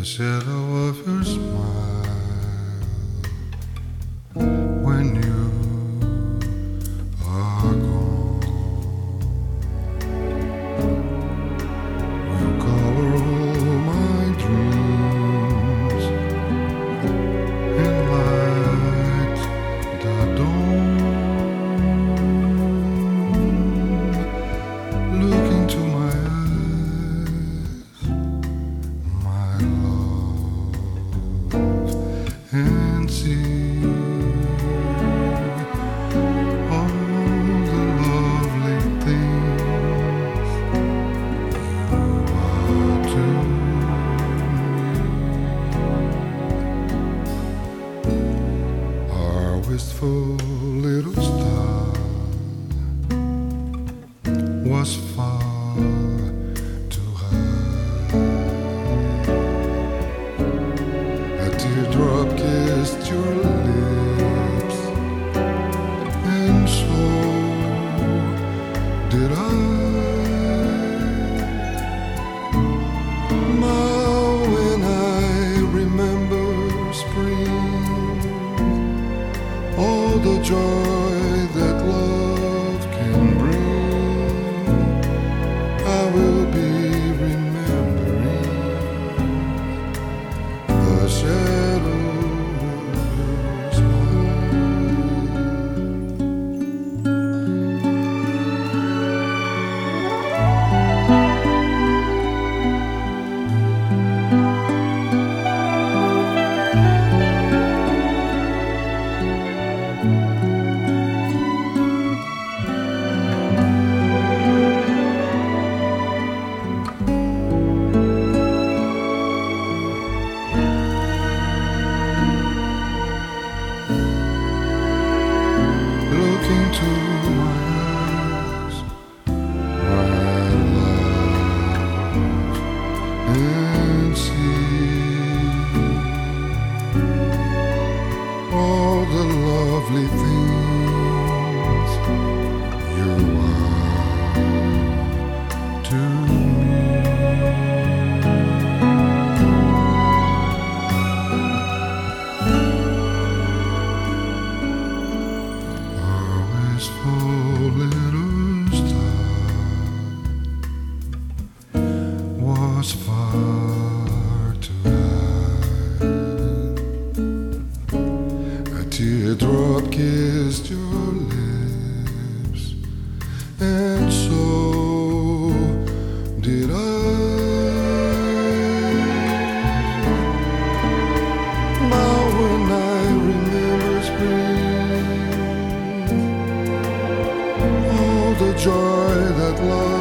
shadow of your smile when you are gone will color all my dreams and light the dawn. Look into my and see all the lovely things you are to me. Our wistful little star was far too high. A teardrop kissed your lips, and so did I. Now when I remember spring, all the joy that love can bring, I will be remembering the shadow of your smile. Look into my eyes, my love, and see all the lovely things you are to me. Our wistful little star was far too high. A teardrop kissed your lips, and so did I. Now when I remember spring, all the joy that love